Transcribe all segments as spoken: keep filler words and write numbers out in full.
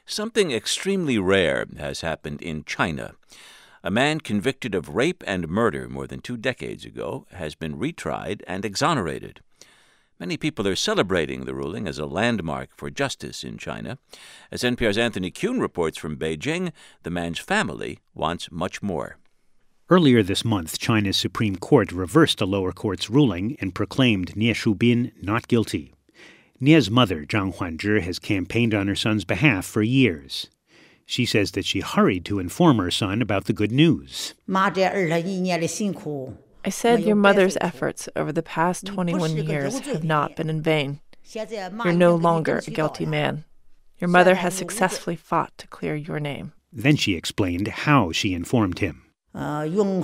Something extremely rare has happened in China. A man convicted of rape and murder more than two decades ago has been retried and exonerated. Many people are celebrating the ruling as a landmark for justice in China. As N P R's Anthony Kuhn reports from Beijing, the man's family wants much more. Earlier this month, China's Supreme Court reversed a lower court's ruling and proclaimed Nie Shubin not guilty. Nie's mother, Zhang Huanzhi, has campaigned on her son's behalf for years. She says that she hurried to inform her son about the good news. I said your mother's efforts over the past twenty-one years have not been in vain. You're no longer a guilty man. Your mother has successfully fought to clear your name. Then she explained how she informed him. I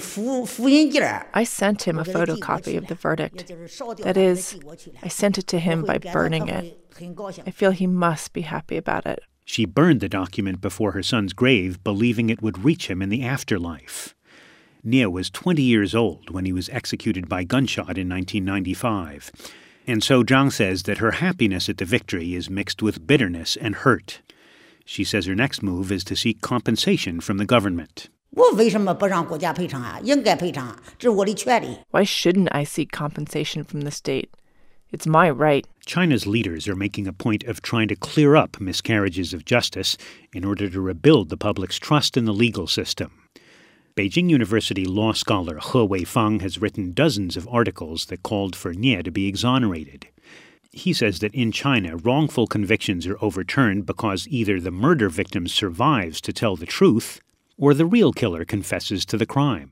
sent him a photocopy of the verdict. That is, I sent it to him by burning it. I feel he must be happy about it. She burned the document before her son's grave, believing it would reach him in the afterlife. Nie was twenty years old when he was executed by gunshot in nineteen ninety-five. And so Zhang says that her happiness at the victory is mixed with bitterness and hurt. She says her next move is to seek compensation from the government. Why shouldn't I seek compensation from the state? It's my right. China's leaders are making a point of trying to clear up miscarriages of justice in order to rebuild the public's trust in the legal system. Beijing University law scholar He Weifang has written dozens of articles that called for Nie to be exonerated. He says that in China, wrongful convictions are overturned because either the murder victim survives to tell the truth or the real killer confesses to the crime.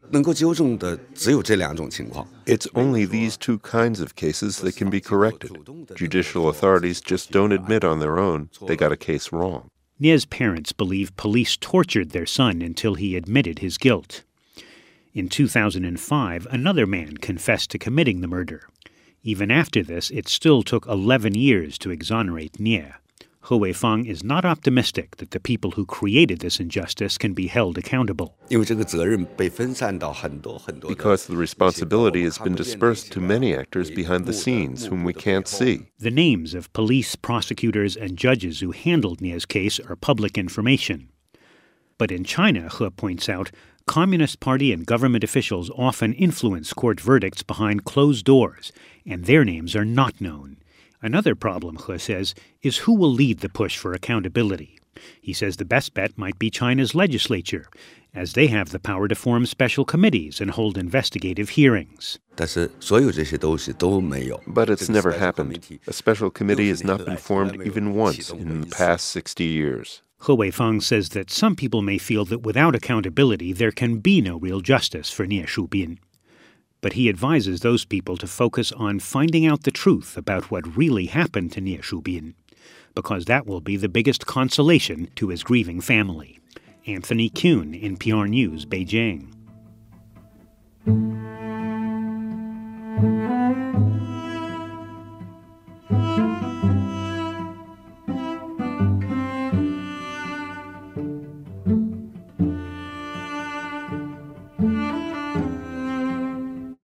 It's only these two kinds of cases that can be corrected. Judicial authorities just don't admit on their own they got a case wrong. Nie's parents believe police tortured their son until he admitted his guilt. In two thousand five, another man confessed to committing the murder. Even after this, it still took eleven years to exonerate Nie. He Weifang is not optimistic that the people who created this injustice can be held accountable. Because the responsibility has been dispersed to many actors behind the scenes whom we can't see. The names of police, prosecutors, and judges who handled Nie's case are public information. But in China, He points out, Communist Party and government officials often influence court verdicts behind closed doors, and their names are not known. Another problem, He says, is who will lead the push for accountability. He says the best bet might be China's legislature, as they have the power to form special committees and hold investigative hearings. But it's never happened. A special committee has not been formed even once in the past sixty years. He Weifang says that some people may feel that without accountability there can be no real justice for Nie Shubin. But he advises those people to focus on finding out the truth about what really happened to Nie Shubin, because that will be the biggest consolation to his grieving family. Anthony Kuhn, N P R News, Beijing.